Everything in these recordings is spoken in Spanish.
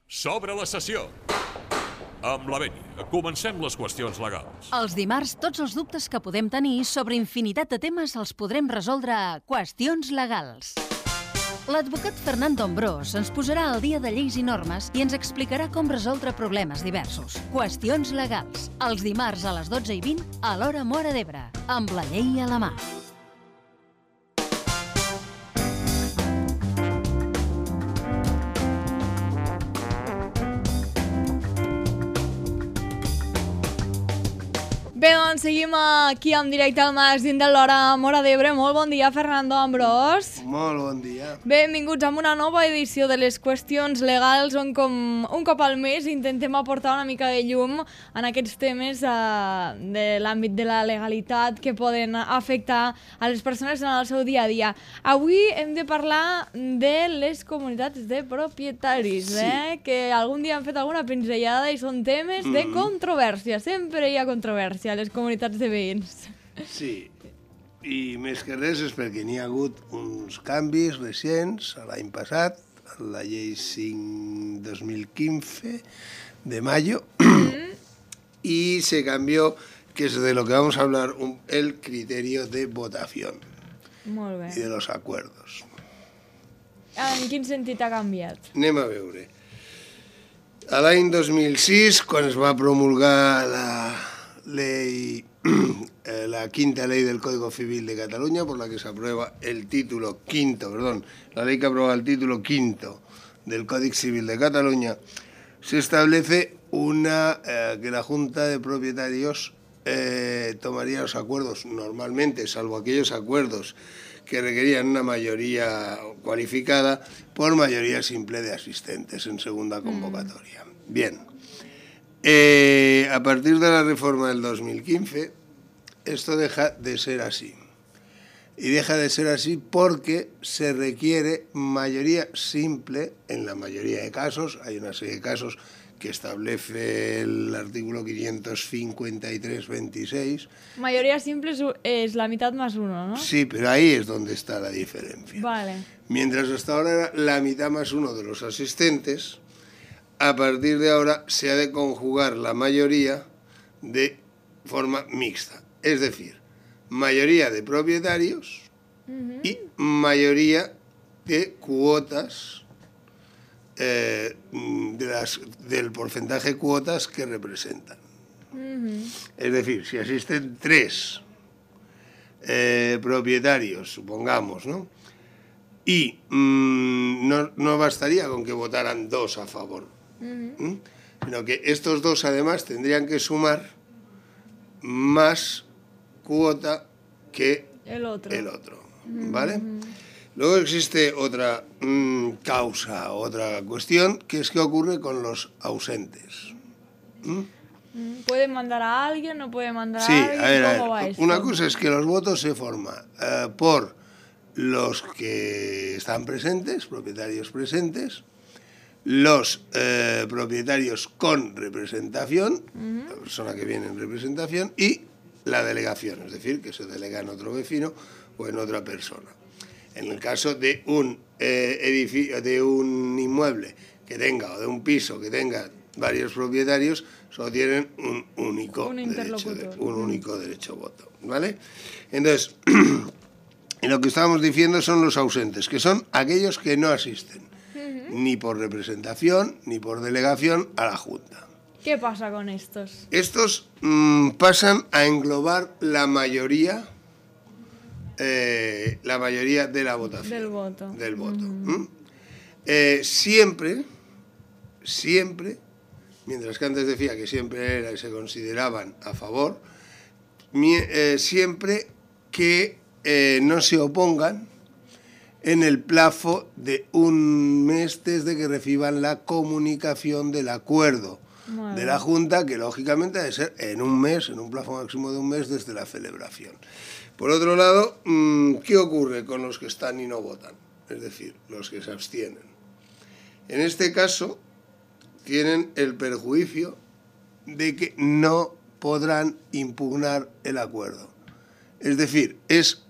S'obre la sessió. Amb la Beni, comencem les qüestions legals. Els dimarts, tots els dubtes que podem tenir sobre infinitat de temes els podrem resoldre a Qüestions Legals. L'advocat Fernando Ambrós ens posarà al dia de lleis i normes i ens explicarà com resoldre problemes diversos. Qüestions Legals, els dimarts a les 12:20 a l'hora Móra d'Ebre, amb la llei a la mà. Bé, doncs seguim aquí en directe al magazín de l'hora Móra d'Ebre. Molt bon dia, Fernando Ambrós. Molt bon dia. Benvinguts a una nova edició de les qüestions legals on com un cop al mes intentem aportar una mica de llum en aquests temes de l'àmbit de la legalitat que poden afectar a les persones en el seu dia a dia. Avui hem de parlar de les comunitats de propietaris, que algun dia han fet alguna pinzellada i són temes de controvèrsia. Sempre hi ha controvèrsia a les comunitats de veïns. Sí, i més que res és perquè n'hi ha hagut uns canvis recents l'any passat, la llei 5-2015 de mayo, y se cambió, que es de lo que vamos a hablar, el criterio de votación Molt bé. y de los acuerdos. En quin sentit ha canviat? Anem a veure. A l'any 2006, quan es va promulgar la quinta ley del Código Civil de Cataluña, por la que se aprueba el título quinto, la ley que aprueba el título quinto del Código Civil de Cataluña, se establece que la Junta de Propietarios tomaría los acuerdos normalmente, salvo aquellos acuerdos que requerían una mayoría cualificada, por mayoría simple de asistentes en segunda convocatoria. Bien. A partir de la reforma del 2015, esto deja de ser así. Y deja de ser así porque se requiere mayoría simple en la mayoría de casos. Hay una serie de casos que establece el artículo 553-26. Mayoría simple es la mitad más uno, ¿no? Sí, pero ahí es donde está la diferencia. Vale. Mientras hasta ahora era la mitad más uno de los asistentes, a partir de ahora se ha de conjugar la mayoría de forma mixta. Es decir, mayoría de propietarios y mayoría de cuotas, del porcentaje de cuotas que representan. Es decir, si asisten 3 propietarios, supongamos, ¿no? Y no bastaría con que votaran 2 a favor, sino que estos 2 además tendrían que sumar más cuota que el otro, ¿vale? Luego existe otra causa, otra cuestión, que es qué ocurre con los ausentes. ¿Pueden mandar a alguien? ¿No pueden mandar Sí, a alguien? a ver, ¿Cómo va esto? una cosa es que los votos se forman por los que están presentes, propietarios presentes, los propietarios con representación, la persona que viene en representación, y la delegación, es decir, que se delega en otro vecino o en otra persona. En el caso de un edificio, de un inmueble que tenga, o de un piso que tenga varios propietarios, solo tienen un único derecho a voto, ¿vale? Entonces, lo que estábamos diciendo son los ausentes, que son aquellos que no asisten, ni por representación, ni por delegación a la Junta. ¿Qué pasa con estos? Estos pasan a englobar la mayoría de la votación. Del voto. Siempre, mientras que antes decía que siempre se consideraban a favor, siempre que no se opongan en el plazo de un mes desde que reciban la comunicación del acuerdo de la Junta, que lógicamente debe ser en un mes, en un plazo máximo de un mes desde la celebración. Por otro lado, ¿qué ocurre con los que están y no votan? Es decir, los que se abstienen. En este caso, tienen el perjuicio de que no podrán impugnar el acuerdo. Es decir, es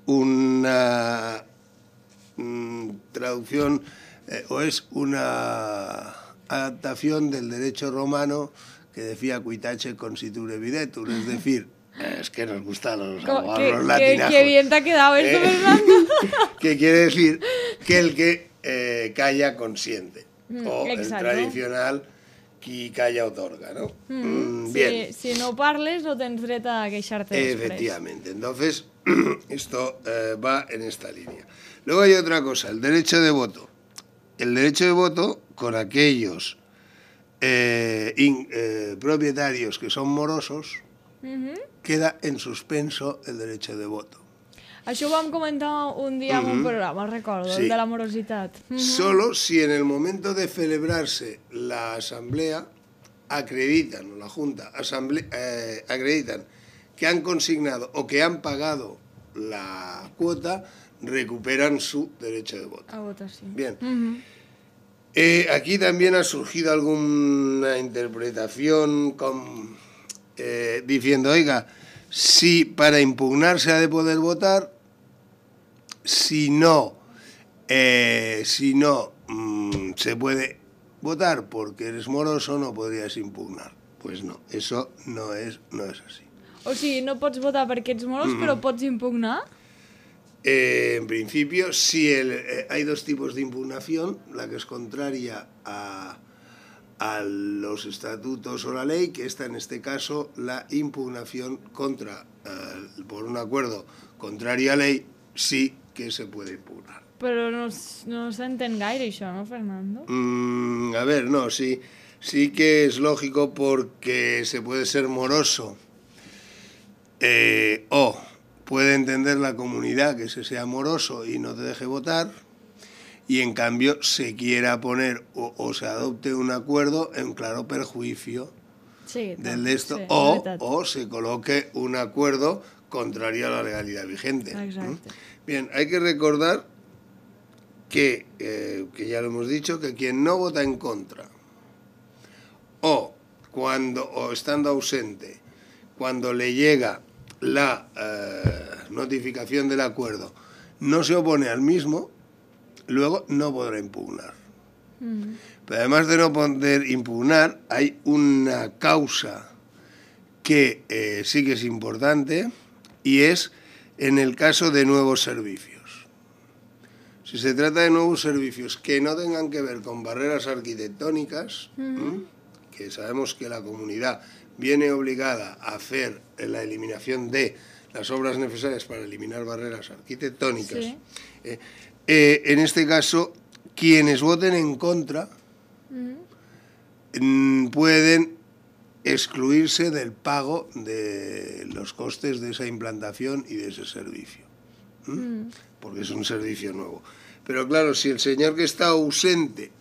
una traducción o es una adaptación del derecho romano que decía quitace consiture videtur, es decir, es que nos gustan los abogados los latinajos. Qué bien te ha quedado esto, Fernando. Que quiere decir que el que calla consiente, o exacto. el tradicional qui calla otorga, ¿no? Bien. Si no parles, no tens dret a queixar-te després. Efectivamente. Entonces, esto va en esta línea. Luego hay otra cosa, el derecho de voto. El derecho de voto con aquellos propietarios que son morosos, queda en suspenso el derecho de voto. Això ho vam comentar un dia en un programa, recordo, Sí. el de la morositat. Solo si en el momento de celebrarse la asamblea acreditan, o la Junta acreditan que han consignado o que han pagado la cuota, recuperan su derecho de voto. A votació. Bien. Aquí también ha surgido alguna interpretación diciendo, oiga, si para impugnar se ha de poder votar, si no se puede votar porque eres moroso, no podrías impugnar. Pues no, eso no es así. O sigui, no pots votar perquè ets moros, però pots impugnar? En principio, sí, hay dos tipos de impugnación, la que es contraria a los estatutos o la ley, que está en este caso la impugnación por un acuerdo contrario a ley, sí que se puede impugnar. Però no s'entén gaire això, no, Fernando? A ver, no, sí que es lógico porque se puede ser moroso o puede entender la comunidad que se sea moroso y no te deje votar, y en cambio se quiera poner o se adopte un acuerdo en claro perjuicio del de esto, sí, o se coloque un acuerdo contrario a la legalidad vigente. Exacte. Bien, hay que recordar que ya lo hemos dicho, que quien no vota en contra o estando ausente, cuando le llega la notificación del acuerdo, no se opone al mismo, luego no podrá impugnar. Pero además de no poder impugnar, hay una causa que sí que es importante, y es en el caso de nuevos servicios. Si se trata de nuevos servicios que no tengan que ver con barreras arquitectónicas, que sabemos que la comunidad viene obligada a hacer la eliminación de las obras necesarias para eliminar barreras arquitectónicas, Sí. En este caso, quienes voten en contra pueden excluirse del pago de los costes de esa implantación y de ese servicio, porque es un servicio nuevo. Pero claro, si el señor que está ausente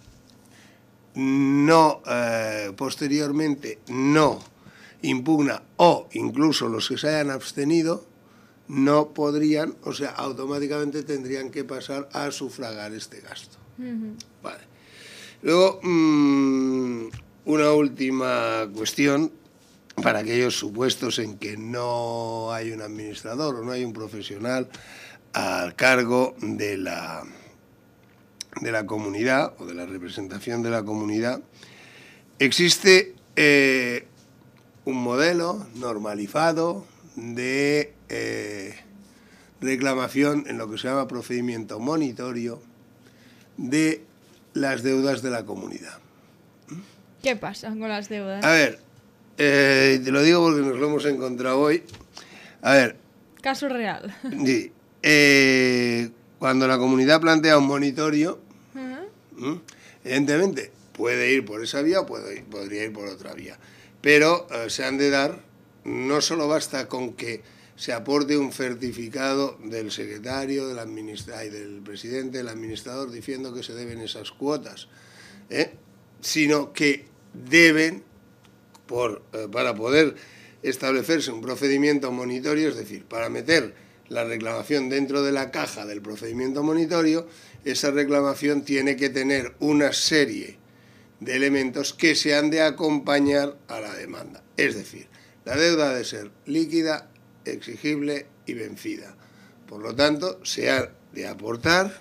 posteriormente no impugna, o incluso los que se hayan abstenido, no podrían, o sea, automáticamente tendrían que pasar a sufragar este gasto. Vale. Luego, una última cuestión para aquellos supuestos en que no hay un administrador o no hay un profesional al cargo de la comunidad o de la representación de la comunidad. Existe un modelo normalizado de reclamación en lo que se llama procedimiento monitorio de las deudas de la comunidad. ¿Qué pasa con las deudas? A ver, te lo digo porque nos lo hemos encontrado hoy. A ver. Caso real. Sí. Cuando la comunidad plantea un monitorio, evidentemente puede ir por esa vía o podría ir por otra vía. Pero se han de dar, no solo basta con que se aporte un certificado del secretario, del presidente, del administrador, diciendo que se deben esas cuotas, sino que deben, para poder establecerse un procedimiento monitorio, es decir, para meter la reclamación dentro de la caja del procedimiento monitorio, esa reclamación tiene que tener una serie de elementos que se han de acompañar a la demanda. Es decir, la deuda ha de ser líquida, exigible y vencida. Por lo tanto, se ha de aportar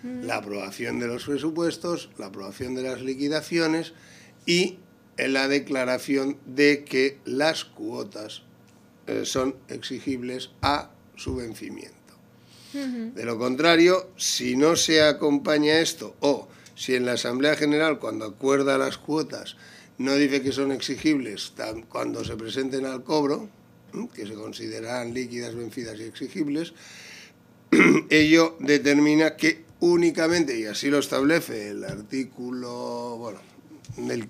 la aprobación de los presupuestos, la aprobación de las liquidaciones y la declaración de que las cuotas son exigibles a su vencimiento. De lo contrario, si no se acompaña esto, o si en la Asamblea General, cuando acuerda las cuotas, no dice que son exigibles cuando se presenten al cobro, que se considerarán líquidas, vencidas y exigibles, ello determina que únicamente, y así lo establece el artículo, bueno, del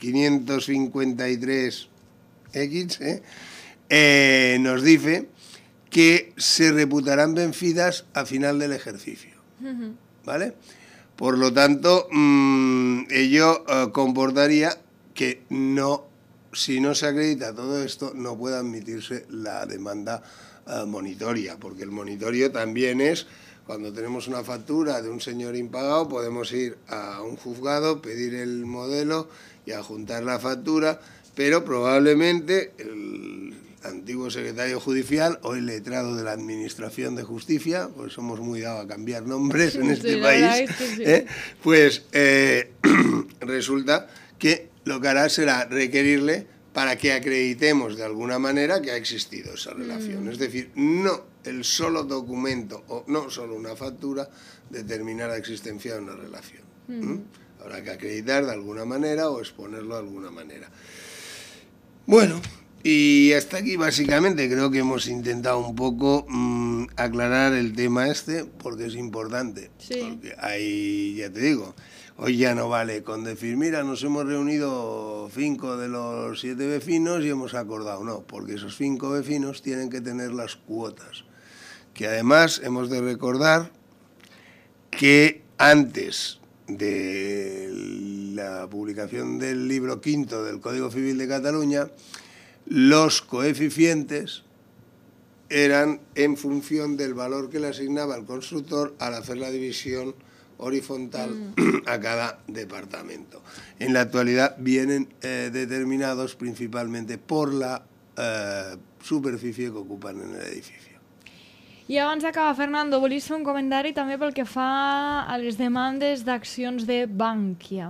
553X, nos dice que se reputarán vencidas a final del ejercicio, ¿vale? Por lo tanto, ello comportaría que si no se acredita todo esto, no pueda admitirse la demanda monitoria, porque el monitorio también es, cuando tenemos una factura de un señor impagado, podemos ir a un juzgado, pedir el modelo y adjuntar la factura, pero probablemente el antiguo secretario judicial, hoy letrado de la Administración de Justicia, pues somos muy dados a cambiar nombres en este país, pues resulta que lo que hará será requerirle para que acreditemos de alguna manera que ha existido esa relación. Es decir, no el solo documento o no solo una factura determina la existencia de una relación. Habrá que acreditar de alguna manera o exponerlo de alguna manera. Bueno, y hasta aquí básicamente creo que hemos intentado un poco aclarar el tema porque es importante. Sí. Porque hay, ya te digo, hoy ya no vale con decir, mira, nos hemos reunido 5 de los 7 vecinos y hemos acordado. No, porque esos 5 vecinos tienen que tener las cuotas. Que además hemos de recordar que antes de la publicación del libro quinto del Código Civil de Cataluña, los coeficientes eran en función del valor que le asignaba el constructor al hacer la división horizontal a cada departamento. En la actualidad vienen determinados principalmente por la superficie que ocupan en el edificio. I abans d'acabar, Fernando, volies fer un comentari també pel que fa a les demandes d'accions de Bankia.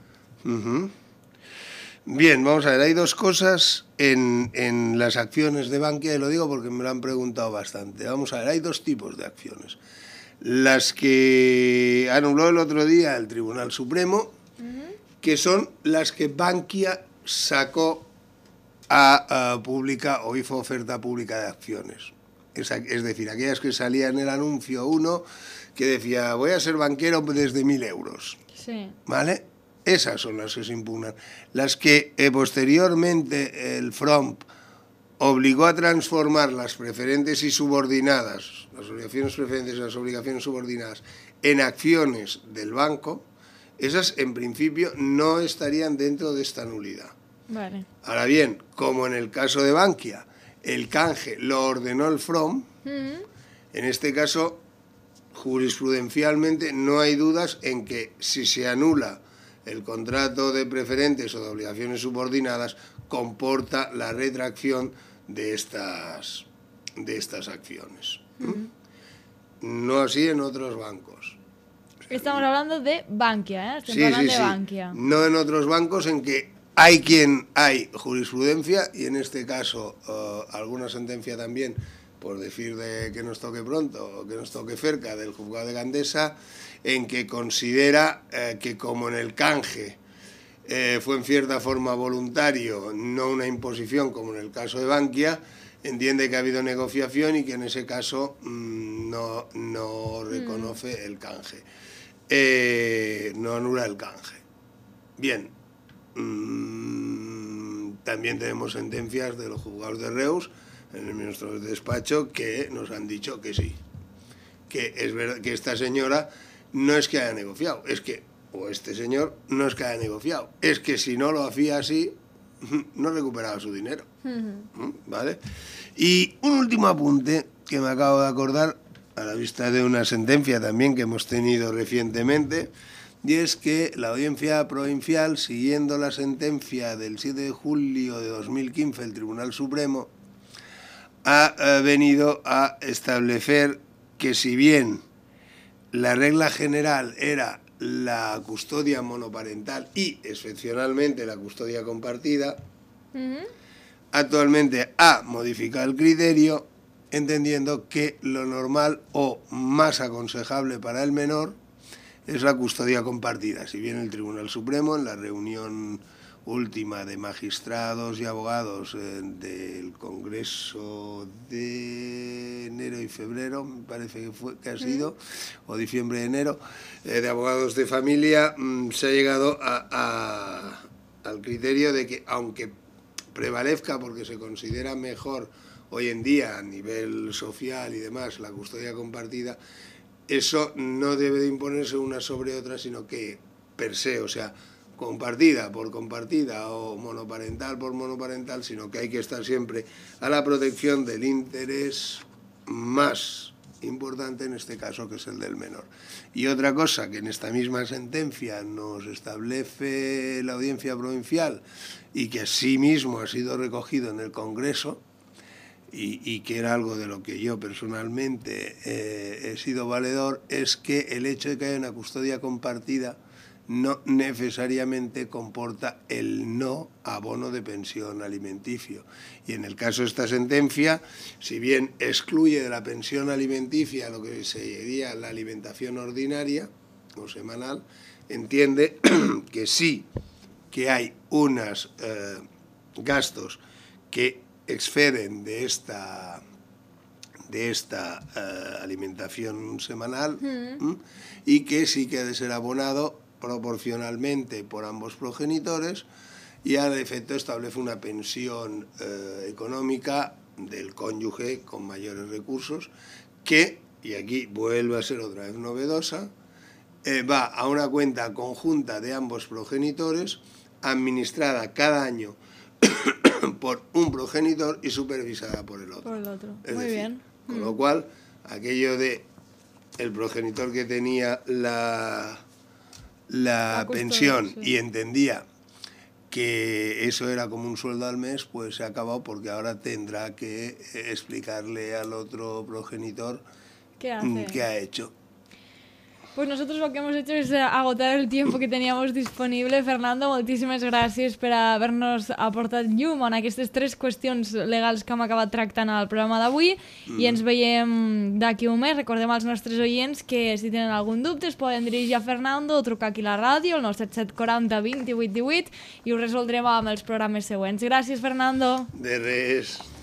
Bien, vamos a ver, hay dos cosas en las acciones de Bankia, y lo digo porque me lo han preguntado bastante. Vamos a ver, hay dos tipos de acciones. Las que anuló el otro día el Tribunal Supremo, que son las que Bankia sacó a pública o hizo oferta pública de acciones. Es decir, aquellas que salía en el anuncio uno que decía, voy a ser banquero desde 1.000 euros. Sí. ¿Vale? Esas son las que se impugnan. Las que posteriormente el FROMP obligó a transformar las preferentes y subordinadas, las obligaciones preferentes y las obligaciones subordinadas, en acciones del banco, esas en principio no estarían dentro de esta nulidad. Vale. Ahora bien, como en el caso de Bankia, el canje lo ordenó el FROM, en este caso, jurisprudencialmente, no hay dudas en que si se anula el contrato de preferentes o de obligaciones subordinadas, comporta la retracción de estas acciones. No así en otros bancos. Estamos hablando de Bankia, ¿eh? Estamos hablando de Bankia. No en otros bancos en que hay jurisprudencia, y en este caso alguna sentencia también, por decir de que nos toque pronto o que nos toque cerca, del juzgado de Gandesa, en que considera que como en el canje fue en cierta forma voluntario, no una imposición como en el caso de Bankia, entiende que ha habido negociación y que en ese caso no reconoce el canje, no anula el canje. Bien. También tenemos sentencias de los juzgados de Reus en nuestro despacho que nos han dicho que sí, que es verdad que esta señora no es que haya negociado, es que, o este señor no es que haya negociado, es que si no lo hacía así, no recuperaba su dinero. ¿Vale? Y un último apunte que me acabo de acordar a la vista de una sentencia también que hemos tenido recientemente, y es que la Audiencia Provincial, siguiendo la sentencia del 7 de julio de 2015 del Tribunal Supremo, ha venido a establecer que si bien la regla general era la custodia monoparental y, excepcionalmente, la custodia compartida. Actualmente ha modificado el criterio, entendiendo que lo normal o más aconsejable para el menor es la custodia compartida. Si bien el Tribunal Supremo, en la reunión última de magistrados y abogados del Congreso de enero y febrero, me parece que ha sido, o diciembre de enero, de abogados de familia, se ha llegado al criterio de que, aunque prevalezca porque se considera mejor hoy en día a nivel social y demás la custodia compartida, eso no debe de imponerse una sobre otra, sino que per se, o sea, compartida por compartida o monoparental por monoparental, sino que hay que estar siempre a la protección del interés más importante, en este caso, que es el del menor. Y otra cosa que en esta misma sentencia nos establece la Audiencia Provincial y que asimismo ha sido recogido en el Congreso, y que era algo de lo que yo personalmente he sido valedor, es que el hecho de que haya una custodia compartida no necesariamente comporta el no abono de pensión alimenticio. Y en el caso de esta sentencia, si bien excluye de la pensión alimenticia lo que sería la alimentación ordinaria o semanal, entiende que sí que hay unos gastos que exceden de esta alimentación semanal y que sí que ha de ser abonado proporcionalmente por ambos progenitores, y al efecto establece una pensión económica del cónyuge con mayores recursos que, y aquí vuelve a ser otra vez novedosa, va a una cuenta conjunta de ambos progenitores, administrada cada año por un progenitor y supervisada por el otro. Muy bien. Con lo cual, aquello de el progenitor que tenía la pensión, sí, y entendía que eso era como un sueldo al mes, pues se ha acabado, porque ahora tendrá que explicarle al otro progenitor qué ha hecho. Pues nosotros lo que hemos hecho es agotar el tiempo que teníamos disponible. Fernando, moltíssimes gràcies per haver-nos aportat llum en aquestes 3 qüestions legals que hem acabat tractant al programa d'avui, i ens veiem d'aquí un mes. Recordem als nostres oients que si tenen algun dubte es poden dirigir a Fernando o trucar aquí a la ràdio, al 97740 28 18, i ho resoldrem amb els programes següents. Gràcies, Fernando. De res.